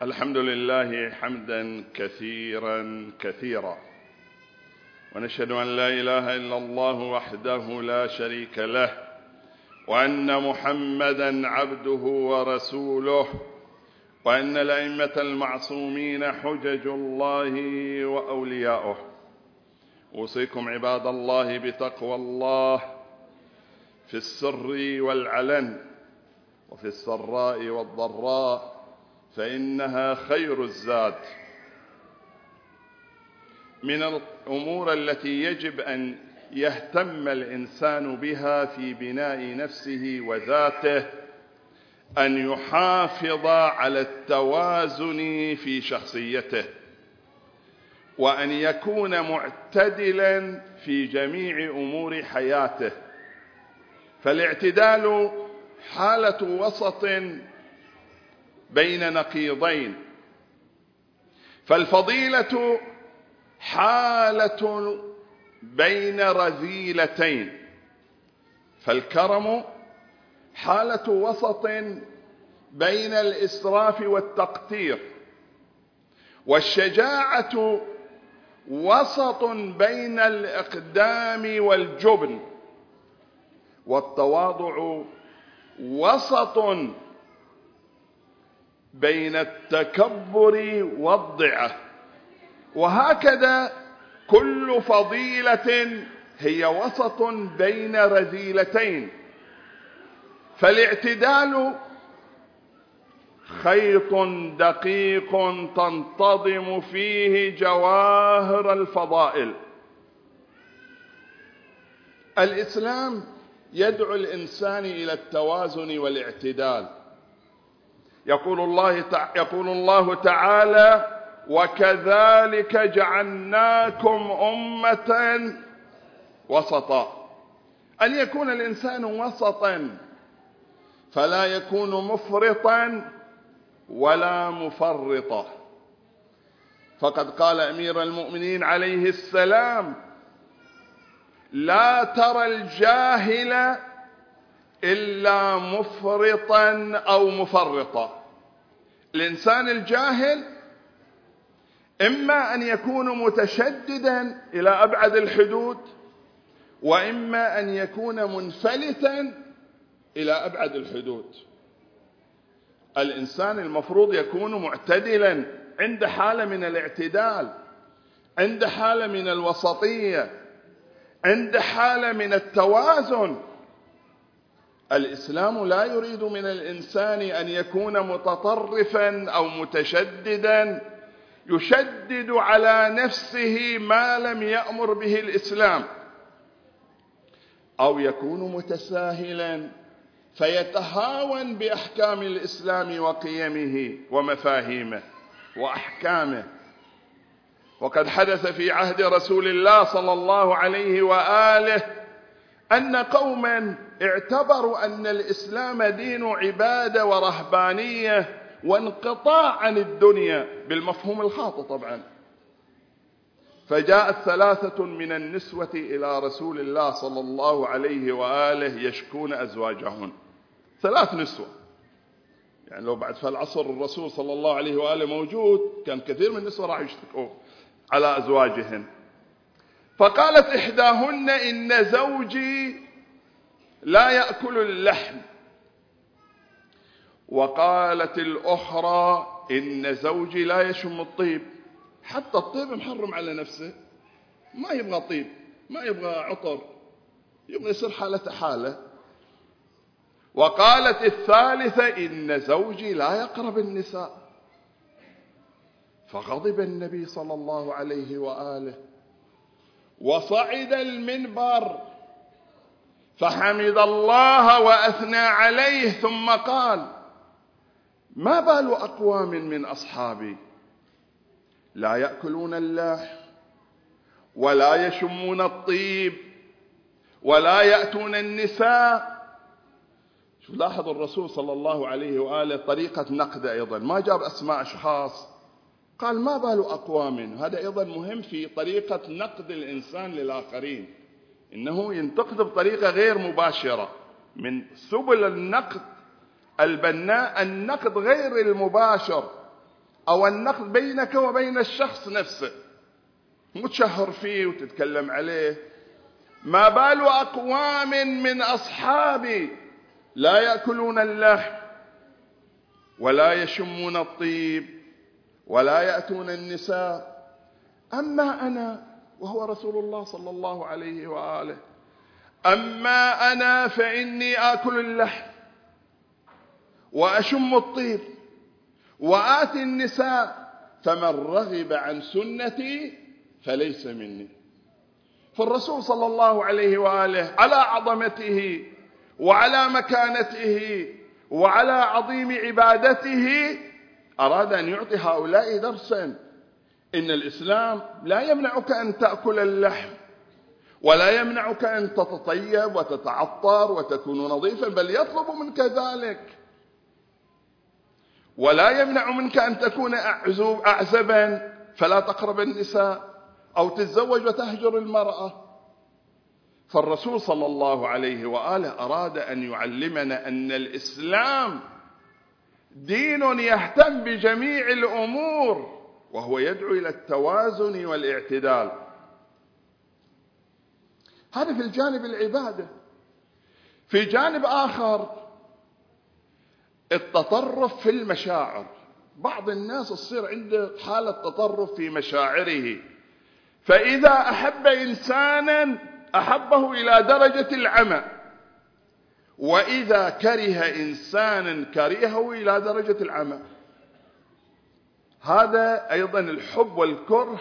الحمد لله حمدا كثيرا كثيرا، ونشهد أن لا إله إلا الله وحده لا شريك له، وأن محمدا عبده ورسوله، وأن الأئمة المعصومين حجج الله وأولياؤه. أوصيكم عباد الله بتقوى الله في السر والعلن، وفي السراء والضراء، فإنها خير الزاد. من الأمور التي يجب أن يهتم الإنسان بها في بناء نفسه وذاته أن يحافظ على التوازن في شخصيته، وأن يكون معتدلا في جميع أمور حياته. فالاعتدال حالة وسط بين نقيضين، فالفضيلة حالة بين رذيلتين، فالكرم حالة وسط بين الإسراف والتقتير، والشجاعة وسط بين الإقدام والجبن، والتواضع وسط بين التكبر والضعة. وهكذا كل فضيلة هي وسط بين رذيلتين، فالاعتدال خيط دقيق تنتظم فيه جواهر الفضائل. الإسلام يدعو الإنسان إلى التوازن والاعتدال. يقول الله تعالى: وكذلك جعلناكم أمة وسطا. أن يكون الإنسان وسطا، فلا يكون مفرطا ولا مفرطا. فقد قال أمير المؤمنين عليه السلام: لا ترى الجاهل إلا مفرطا أو مفرطا. الإنسان الجاهل إما أن يكون متشددا إلى أبعد الحدود، وإما أن يكون منفلتا إلى أبعد الحدود. الإنسان المفروض يكون معتدلا، عند حالة من الاعتدال، عند حالة من الوسطية، عند حالة من التوازن. الإسلام لا يريد من الإنسان أن يكون متطرفا أو متشددا يشدد على نفسه ما لم يأمر به الإسلام، أو يكون متساهلا فيتهاون بأحكام الإسلام وقيمه ومفاهيمه وأحكامه. وقد حدث في عهد رسول الله صلى الله عليه وآله أن قوما اعتبروا أن الإسلام دين عبادة ورهبانية وانقطاع عن الدنيا بالمفهوم الخاطئ طبعا. فجاءت 3 من النسوة إلى رسول الله صلى الله عليه وآله يشكون أزواجهن. 3 نسوة، يعني لو بعد فالعصر الرسول صلى الله عليه وآله موجود كان كثير من النسوة راح يشتكوا على أزواجهن. فقالت إحداهن: إن زوجي لا يأكل اللحم. وقالت الأخرى: إن زوجي لا يشم الطيب. حتى الطيب محرم على نفسه، ما يبغى طيب، ما يبغى عطر، يبغى يصير حالة. وقالت الثالثة: إن زوجي لا يقرب النساء. فغضب النبي صلى الله عليه وآله وصعد المنبر فحمد الله وأثنى عليه، ثم قال: ما بال أقوام من أصحابي لا يأكلون اللحم ولا يشمون الطيب ولا يأتون النساء. شوف، لاحظ الرسول صلى الله عليه وآله طريقة نقد أيضا، ما جاب أسماء أشخاص، قال: ما بال أقوام. هذا أيضا مهم في طريقة نقد الإنسان للآخرين، إنه ينتقد بطريقة غير مباشرة. من سبل النقد البناء النقد غير المباشر أو النقد بينك وبين الشخص نفسه، مو تشهر فيه وتتكلم عليه. ما بال أقوام من أصحابي لا يأكلون اللحم ولا يشمون الطيب ولا يأتون النساء، أما أنا، وهو رسول الله صلى الله عليه وآله، أما أنا فإني آكل اللحم وأشم الطيب وآتي النساء، فمن رغب عن سنتي فليس مني. فالرسول صلى الله عليه وآله على عظمته وعلى مكانته وعلى عظيم عبادته أراد أن يعطي هؤلاء درسا. إن الإسلام لا يمنعك أن تأكل اللحم، ولا يمنعك أن تتطيب وتتعطر وتكون نظيفا، بل يطلب منك ذلك. ولا يمنع منك أن تكون أعزبا فلا تقرب النساء، أو تتزوج وتهجر المرأة. فالرسول صلى الله عليه وآله أراد أن يعلمنا أن الإسلام دين يهتم بجميع الأمور، وهو يدعو إلى التوازن والاعتدال. هذا في الجانب العبادة. في جانب آخر التطرف في المشاعر. بعض الناس تصير عنده حالة تطرف في مشاعره، فإذا أحب إنسانا أحبه إلى درجة العمى، وإذا كره إنسانا كرهه إلى درجة العمى. هذا أيضا الحب والكره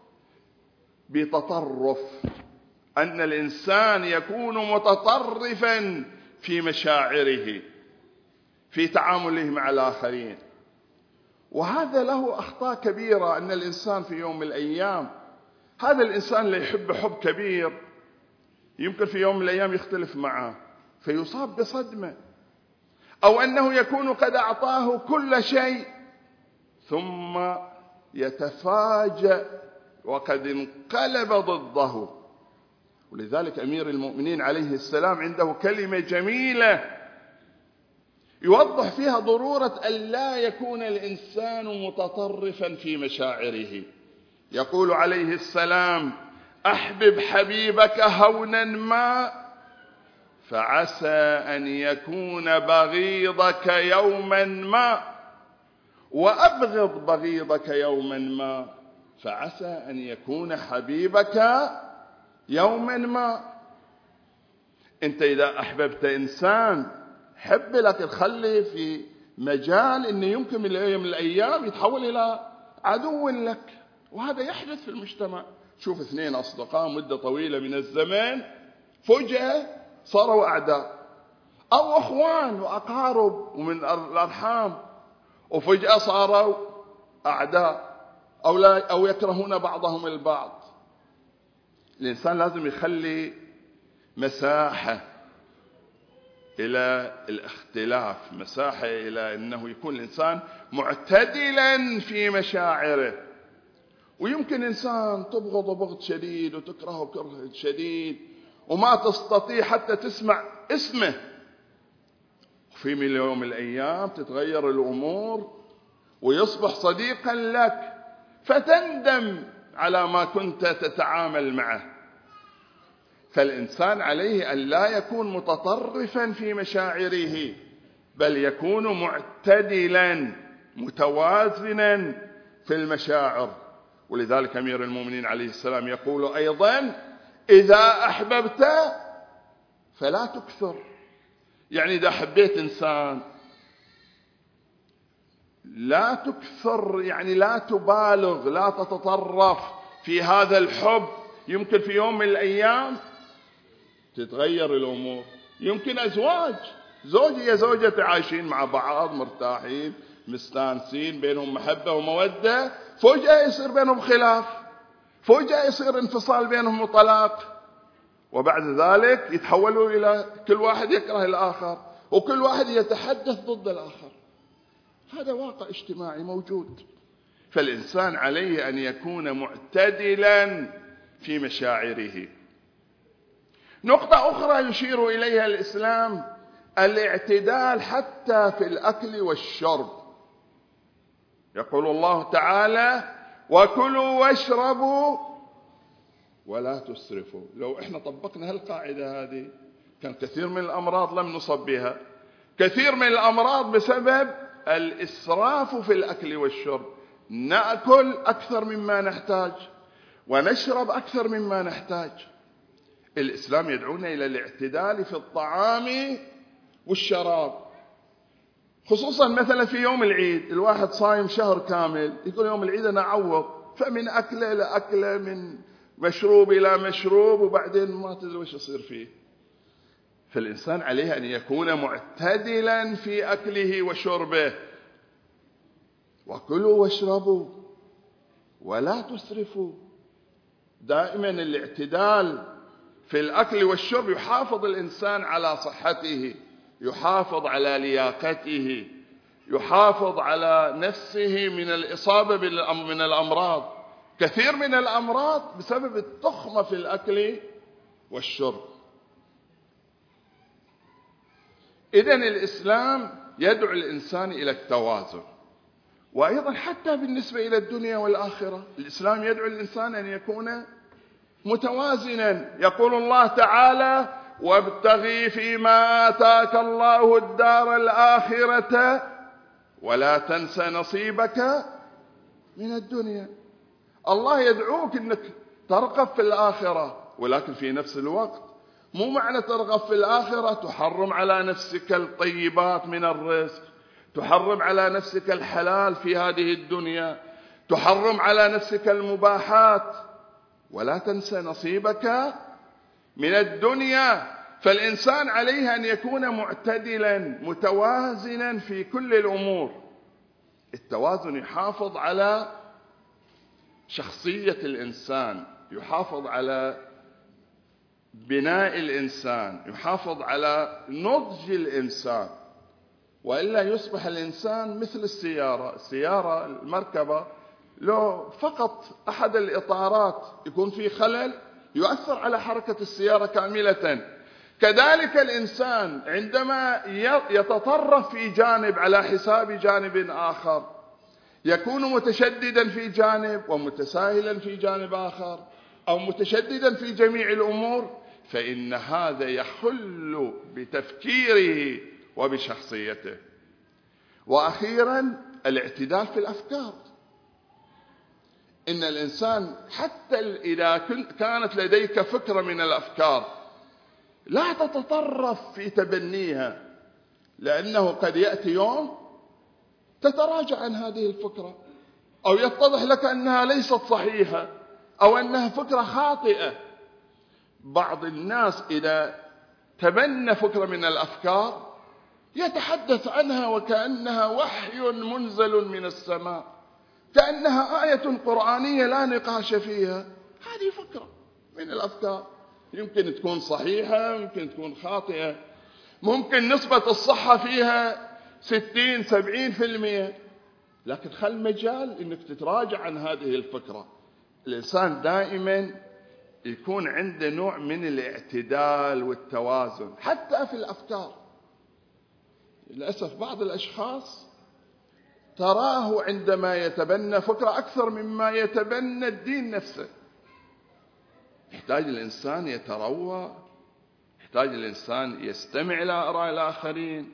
بتطرف، أن الإنسان يكون متطرفا في مشاعره في تعامله مع الآخرين. وهذا له أخطاء كبيرة. أن الإنسان في يوم من الأيام، هذا الإنسان اللي يحب حب كبير يمكن في يوم من الأيام يختلف معه فيصاب بصدمة، أو أنه يكون قد أعطاه كل شيء ثم يتفاجأ وقد انقلب ضده. ولذلك أمير المؤمنين عليه السلام عنده كلمة جميلة يوضح فيها ضرورة أن لا يكون الإنسان متطرفا في مشاعره. يقول عليه السلام: أحبب حبيبك هونا ما، فعسى أن يكون بغيضك يوما ما، وأبغض بغيضك يوما ما، فعسى أن يكون حبيبك يوما ما. أنت إذا أحببت إنسان حب، لكن خلي في مجال أنه يمكن من يوم من الأيام يتحول إلى عدو لك. وهذا يحدث في المجتمع. شوف اثنين أصدقاء مدة طويلة من الزمان فجأة صاروا أعداء، أو أخوان وأقارب ومن الأرحام وفجأة صاروا أعداء، أو يكرهون بعضهم البعض. الإنسان لازم يخلي مساحة إلى الاختلاف، مساحة إلى أنه يكون الإنسان معتدلا في مشاعره. ويمكن إنسان تبغض بغض شديد وتكرهه كره شديد وما تستطيع حتى تسمع اسمه، وفي من يوم من الأيام تتغير الأمور ويصبح صديقا لك، فتندم على ما كنت تتعامل معه. فالإنسان عليه أن لا يكون متطرفا في مشاعره، بل يكون معتدلا متوازنا في المشاعر. ولذلك أمير المؤمنين عليه السلام يقول أيضا: إذا أحببت فلا تكثر. يعني إذا حبيت إنسان لا تكثر، يعني لا تبالغ، لا تتطرف في هذا الحب. يمكن في يوم من الأيام تتغير الأمور. يمكن أزواج، زوجي يا زوجتي عايشين مع بعض مرتاحين مستانسين بينهم محبة ومودة، فجأة يصير بينهم خلاف، فجأة يصير انفصال بينهم وطلاق، وبعد ذلك يتحولوا إلى كل واحد يكره الآخر وكل واحد يتحدث ضد الآخر. هذا واقع اجتماعي موجود. فالإنسان عليه أن يكون معتدلا في مشاعره. نقطة أخرى يشير إليها الإسلام: الاعتدال حتى في الأكل والشرب. يقول الله تعالى: وكلوا واشربوا ولا تسرفوا. لو احنا طبقنا هالقاعدة هذه كان كثير من الأمراض لم نصب بها. كثير من الأمراض بسبب الإسراف في الأكل والشرب، نأكل أكثر مما نحتاج ونشرب أكثر مما نحتاج. الإسلام يدعونا إلى الاعتدال في الطعام والشراب، خصوصا مثلا في يوم العيد. الواحد صايم شهر كامل، يقول يوم العيد أنا أعوض، فمن أكله إلى أكله، من مشروب إلى مشروب، وبعدين ما تدري وش يصير فيه. فالإنسان عليه أن يكون معتدلا في أكله وشربه. وكلوا واشربوا ولا تسرفوا. دائما الاعتدال في الأكل والشرب يحافظ الإنسان على صحته، يحافظ على لياقته، يحافظ على نفسه من الإصابة من الأمراض. كثير من الأمراض بسبب التخمة في الأكل والشرب. إذن الإسلام يدعو الإنسان إلى التوازن، وأيضا حتى بالنسبة إلى الدنيا والآخرة الإسلام يدعو الإنسان أن يكون متوازنا. يقول الله تعالى: وابتغي فيما آتاك الله الدار الآخرة ولا تنس نصيبك من الدنيا. الله يدعوك أنك ترغب في الآخرة، ولكن في نفس الوقت مو معنى ترغب في الآخرة تحرم على نفسك الطيبات من الرزق، تحرم على نفسك الحلال في هذه الدنيا، تحرم على نفسك المباحات. ولا تنسى نصيبك من الدنيا. فالإنسان عليه أن يكون معتدلا متوازنا في كل الأمور. التوازن يحافظ على شخصية الإنسان، يحافظ على بناء الإنسان، يحافظ على نضج الإنسان. وإلا يصبح الإنسان مثل السيارة المركبة، لو فقط أحد الإطارات يكون فيه خلل يؤثر على حركة السيارة كاملة. كذلك الإنسان عندما يتطرف في جانب على حساب جانب آخر، يكون متشددا في جانب ومتساهلا في جانب آخر، أو متشددا في جميع الأمور، فإن هذا يخل بتفكيره وبشخصيته. وأخيرا الاعتدال في الأفكار. إن الإنسان حتى إذا كانت لديك فكرة من الأفكار لا تتطرف في تبنيها، لأنه قد يأتي يوم تتراجع عن هذه الفكرة، أو يتضح لك أنها ليست صحيحة، أو أنها فكرة خاطئة. بعض الناس إذا تبنى فكرة من الأفكار يتحدث عنها وكأنها وحي منزل من السماء، كأنها آية قرآنية لا نقاش فيها. هذه فكرة من الأفكار، يمكن تكون صحيحة، يمكن تكون خاطئة، ممكن نسبة الصحة فيها 60-70%، لكن خل مجال إنك تتراجع عن هذه الفكرة. الإنسان دائما يكون عنده نوع من الاعتدال والتوازن حتى في الأفكار. للأسف بعض الأشخاص تراه عندما يتبنى فكرة أكثر مما يتبنى الدين نفسه. يحتاج الإنسان يتروى، يحتاج الإنسان يستمع إلى آراء الآخرين،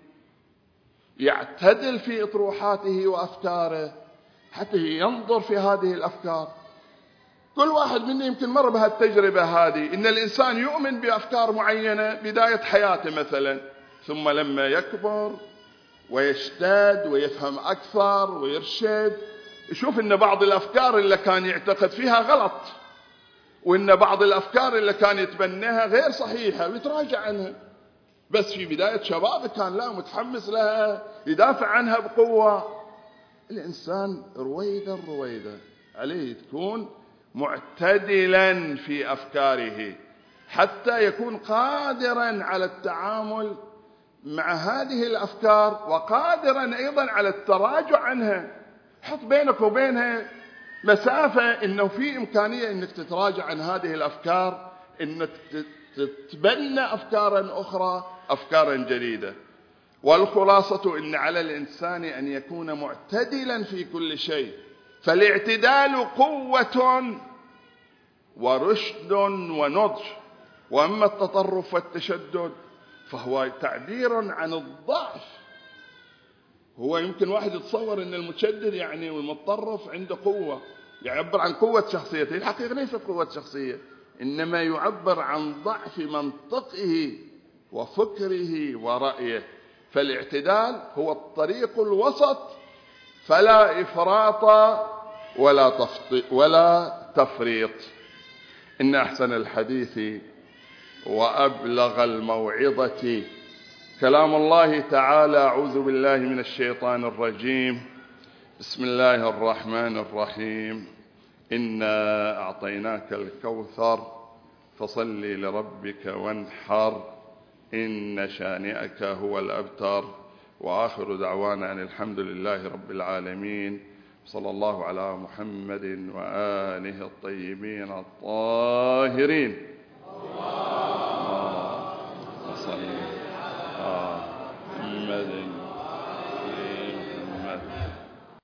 يعتدل في أطروحاته وأفكاره حتى ينظر في هذه الأفكار. كل واحد منا يمكن مر بهالتجربة هذه، إن الإنسان يؤمن بأفكار معينة بداية حياته مثلا، ثم لما يكبر ويشتد ويفهم أكثر ويرشد، يشوف إن بعض الأفكار اللي كان يعتقد فيها غلط، وإن بعض الأفكار اللي كان يتبناها غير صحيحة، ويتراجع عنها. بس في بداية شبابه كان لا متحمس لها، يدافع عنها بقوة. الإنسان رويدا عليه تكون معتدلا في أفكاره حتى يكون قادرا على التعامل مع هذه الأفكار، وقادرا أيضا على التراجع عنها. حط بينك وبينها مسافة، إنه في إمكانية إنك تتراجع عن هذه الأفكار، إنك تتبنى أفكارا أخرى، أفكارا جديدة. والخلاصة إن على الإنسان أن يكون معتدلا في كل شيء، فالاعتدال قوة ورشد ونضج، وأما التطرف والتشدد فهو تعبير عن الضعف. هو يمكن واحد يتصور أن المتشدد يعني والمتطرف عنده قوة، يعبر عن قوة شخصيته. الحقيقة ليست قوة شخصية، إنما يعبر عن ضعف منطقه وفكره ورأيه. فالاعتدال هو الطريق الوسط، فلا إفراط ولا تفريط. إن أحسن الحديث وأبلغ الموعظة كلام الله تعالى. أعوذ بالله من الشيطان الرجيم. بسم الله الرحمن الرحيم. إنا أعطيناك الكوثر فصل لربك وانحر إن شانئك هو الأبتر. وآخر دعوانا أن الحمد لله رب العالمين، صلى الله على محمد وآله الطيبين الطاهرين.